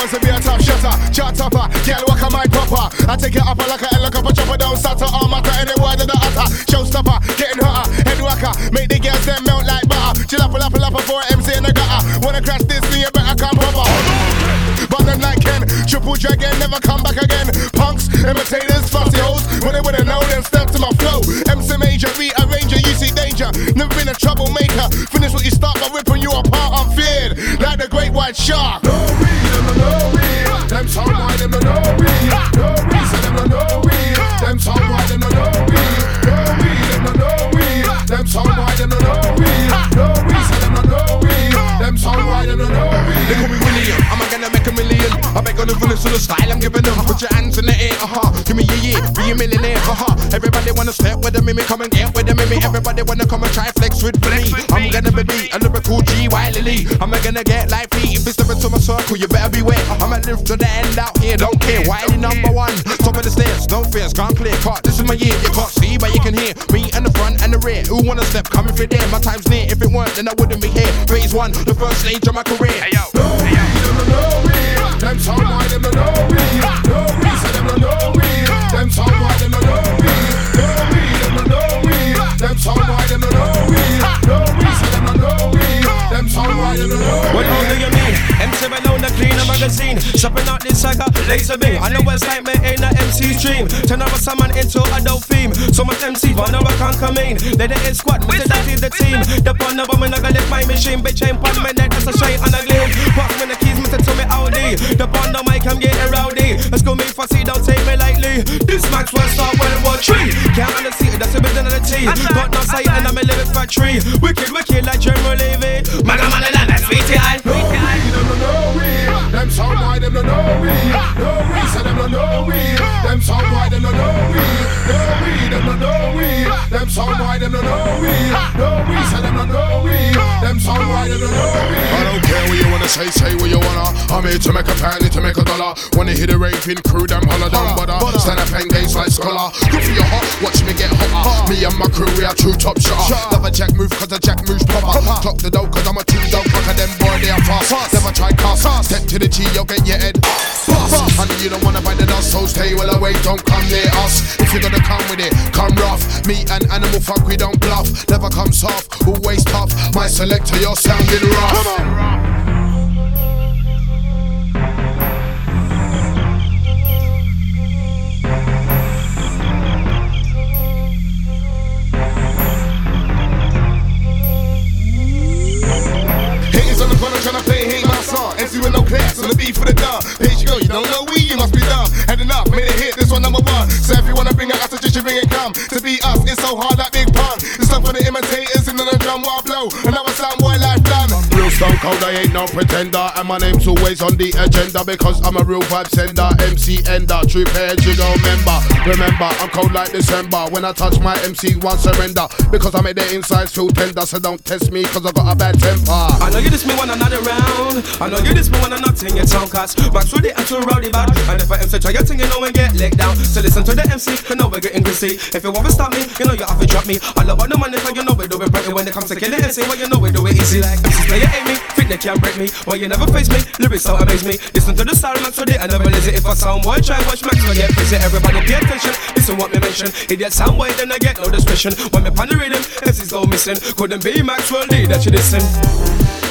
wants to be a top shutter, chart topper, girl walk a my popper. I take it up like a helicopter, chopper down, stutter, all matter, any word of the utter. Showstopper, getting hotter, head whacker, make the girls them melt like butter. Chill up for MC in the gutter. Wanna crash this thing, you better come proper. But them like Ken, triple dragon, never come back again. Punks, imitators, fussy hoes, when they wouldn't know, then step to my flow. MC major, rearranger, you see danger. Never been a troublemaker. Finish what you start by ripping you apart, I'm feared like the great white shark. No weed, no weed. Them sound wide, them no weed. No weed, so them no weed. Them sound wide, them no weed. No weed, them no weed. Them sound wide, them no weed. No weed, so them no weed. Them sound wide, them no weed. They call me William, I'm gonna make a million. I beg on the fullest of the style I'm giving them. Put your hands in the air, give me a year, be a millionaire, Everybody wanna step with the mimi, come and get with the mimi. Everybody wanna come and try flex with me. I'm gonna be a lyrical G, Wiley. I'm gonna get lively. If it's stepping to my circle, you better beware. I'ma live to the end out here, don't care. Wiley number one, top of the stairs, no fears, gone clear. Cut, this is my year, you can't see, but you can hear me in the front and the rear. Who wanna step? Come if you're there, my time's near. If it weren't, then I wouldn't be here. Phase one, the first stage of my career. Hey yo, no weed. Them sound wide, them no weed. No weed, so them no weed. Them sound wide, them no weed. No weed, them no weed. Them sound wide, them no weed. No weed, so them no weed. Them sound wide, them no weed. What all do you mean? MC alone, the cleaner magazine. Shopping out this saga, laser beam. I know what's like me ain't a MC's dream. Turn over someone into a dope theme. So much MC, but now I can't come in. Let the head squad, Mr. That is the team. The pun of woman, I got left my machine. Bitch ain't pun, my neck, that's a shine and a gleam. Pass me the keys, Mr. Tommy Audi. The pun of mic, I'm getting rowdy. Let's go me fussy, don't take me lightly. This Maxwell start World War 3. Can't understand it, that's a bit of the tea. Got no sight and I'm a living factory. Wicked, wicked like General Levy. Maga man and that's VTI. No weed, them sound wide, them no weed. No weed, so them no weed. Them sound wide, them no weed. No weed, them no weed. Them sound wide, them no weed. No weed, so them no weed. Them sound wide, them no weed. I don't care what you wanna say what you wanna. I'm here to make a penny, to make a dollar. Wanna hear the raving crew, them holler down butter. Stand up and gaze like scholar. Good for your heart, watch me get hotter. Me and my crew, we are true top shotter. Love a jack move, cause a jack moves proper. Clock the dough, cause I'm a two dope fucker. Them boy, they are fast. Never try cast. Step to the G, you'll get your head bust. Honey, you don't wanna bite the dust, so stay well away, don't come near us. If you're gonna come with it, come rough. Me and animal fuck, we don't bluff. Never come soft, always tough. My selector, you're sounding rough. Come on. Tryna play, hate my song. MC with no class, on the beat for the dumb. Page girl, you don't know we, you must be dumb. Had enough, made a hit, this one number one. So if you wanna bring it, I suggest you bring it come. To be us, it's so hard like big pun. It's stuff for the imitators, and then the drum while I blow. Another sound boy life done. Real stone cold, I ain't no pretender. And my name's always on the agenda. Because I'm a real vibe sender, MC ender. True pair, jiggle member. Remember, I'm cold like December. When I touch my MC, one surrender. Because I make their insides feel tender. So don't test me, cause I got a bad temper. I know you just me when I'm not around. I know you just me when I'm not in your town cast. Max with it and too rowdy bad. And if I MC try your thing, you know and get let down. So listen to the MC, you know we're getting greasy. If you want to stop me, you know you have to drop me. I love all the money, cause you know we do it pretty. When it comes to killing MC, well you know we do it easy. Like MCs play you hate me, think they can't break me. Well you never face me, lyrics so amaze me. Listen to the style Max with it, I never lazy. If I sound boy, try watch Max will get busy. Everybody pay attention, listen what me mention. Idiot sound boy, then I get no discretion. When me pan the rhythm, MCs go missing. Couldn't be Maxwell D that you listen.